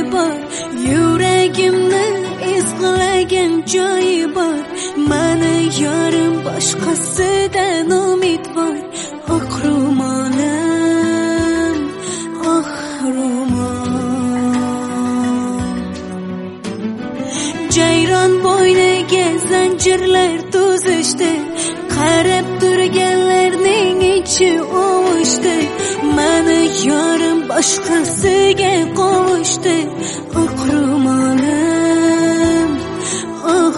bor, yuragimni ezg'ilagan joyi bor. Mani yorim boshqasidan umidvor. Oq ro'molim, oq ro'mol. Jayron bo'yniga zanjirlar to'zishdi, qarab turganlarning ichi o'vishdi. Mani yorim boshqasiga qovushdi. Oq ro'molim, oq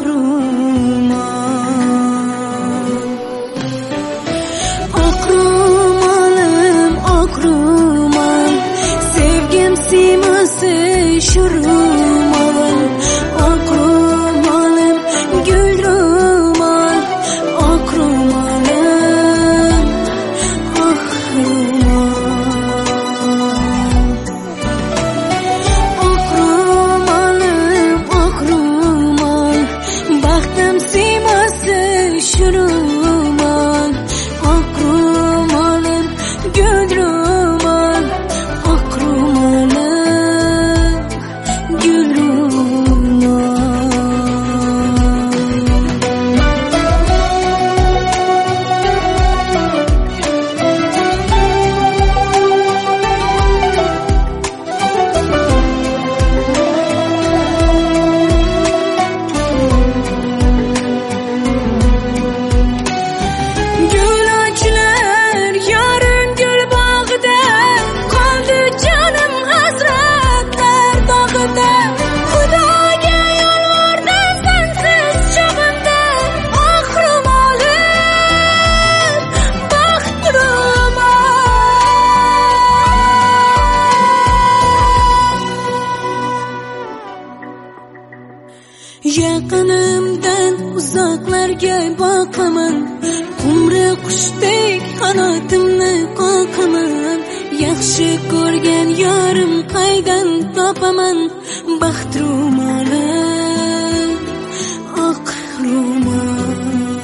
ro'mol. Oq ro'molim, oq ro'mol. Sevgim siymasi shu ro'mol. Oq ro'molim, gul ro'mol. Oq ro'molim, oq ro'mol. Oq ro'molim, oq ro'mol. Baxtim siymasi shu ro'mol. Oq ro'molim, gul ro'mol. Oq ro'molim, gul ro'mol. Guloclar yorim gul bog'ida, qoldi jonim hasratlar bog'ida. Xudoga yolvordim sensiz chog'imda. Oq ro'molim, baxt ro'mol. Yaqinimdan uzoqlarga boqaman, qumri qushdek qanotimni qoqaman. Yaxshi ko'rgan yorim qaydan topaman? Baxt ro'molim, oq ro'mol.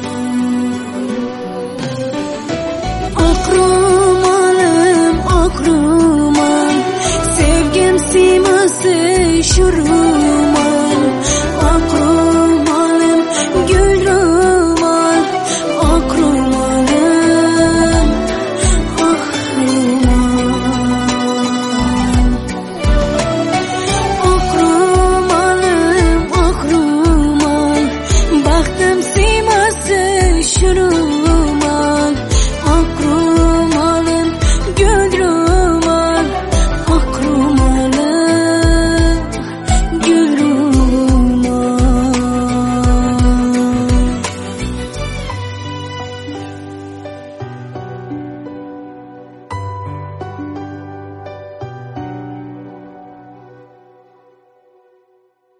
Oq ro'molim, oq ro'mol. Sevgim siymasi shu ro'mol.